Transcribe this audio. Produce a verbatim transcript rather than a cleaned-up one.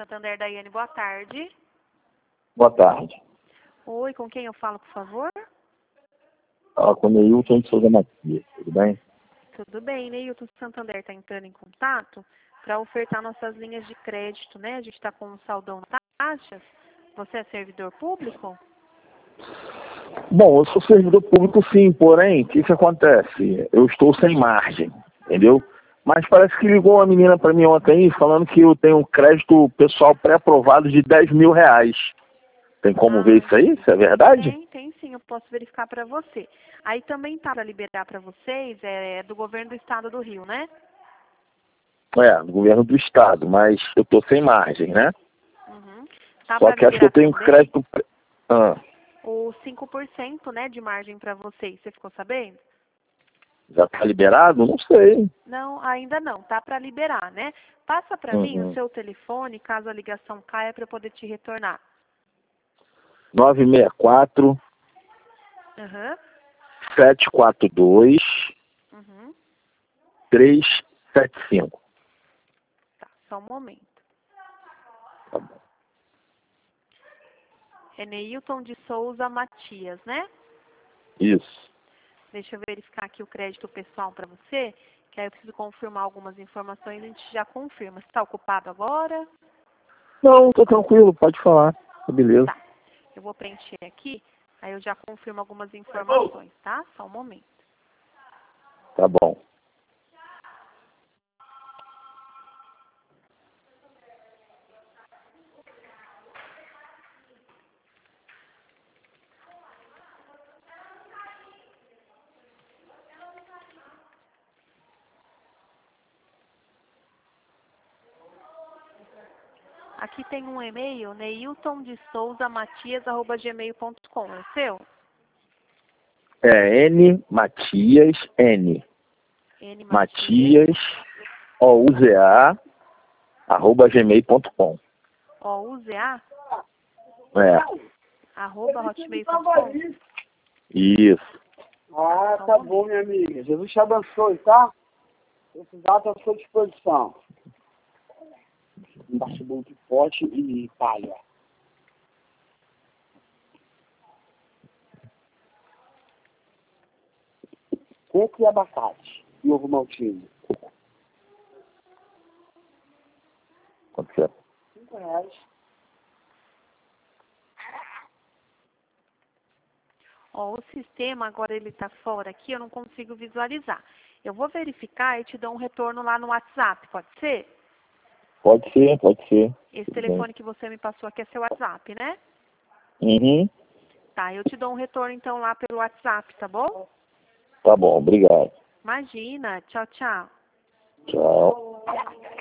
Santander, Daiane, boa tarde. Boa tarde. Oi, com quem eu falo, por favor? Fala com o Neilton de Souza Matias, tudo bem? Tudo bem, Neilton Santander está entrando em contato para ofertar nossas linhas de crédito, né? A gente está com um saldão de taxas. Você é servidor público? Bom, eu sou servidor público sim, porém, o que que acontece? Eu estou sem margem, entendeu? Mas parece que ligou uma menina para mim ontem falando que eu tenho um crédito pessoal pré-aprovado de dez mil reais. Tem como Ah, ver isso aí? Isso é verdade? Tem, tem sim, eu posso verificar para você. Aí também tá para liberar para vocês, é do governo do estado do Rio, né? É, do governo do estado, mas eu tô sem margem, né? Uhum. Tá Só para que acho que eu liberar tenho também crédito... pre- Ah, o cinco por cento, né, de margem para vocês. Você ficou sabendo? já tá liberado? Não sei. Não, ainda não. Tá para liberar, né? Passa para mim o Uhum. seu telefone, caso a ligação caia, para eu poder te retornar. nove seis quatro, Aham. sete quatro dois, Uhum. três sete cinco. Tá, só um momento. Tá bom. É Neilton de Souza Matias, né? Isso. Deixa eu verificar aqui o crédito pessoal para você, que aí eu preciso confirmar algumas informações e a gente já confirma. Você está ocupado agora? Não, tô tranquilo, pode falar. Tá beleza. Tá. Eu vou preencher aqui, aí eu já confirmo algumas informações, tá? Só um momento. Tá bom. Aqui tem um e-mail, neilton de souza matias arroba gmail ponto com. É o seu? É N Matias, N. N Matias, Matias, O U Z A, arroba gmail ponto com. O U Z A, É, arroba hotmail ponto com. isso. Ah, tá bom, minha amiga. Jesus te abençoe, tá? Se precisar, estou à sua disposição. Um bate-bolo de pote e palha. Coco e abacate. E ovo maltine. Quanto que é? Cinco reais. Ó, o sistema agora ele está fora aqui, eu não consigo visualizar. Eu vou verificar e te dou um retorno lá no WhatsApp, pode ser? Pode ser, pode ser. Esse Tudo bem. telefone que você me passou aqui é seu WhatsApp, né? Uhum. Tá, eu te dou um retorno então lá pelo WhatsApp, tá bom? Tá bom, obrigado. Imagina, tchau, tchau. Tchau.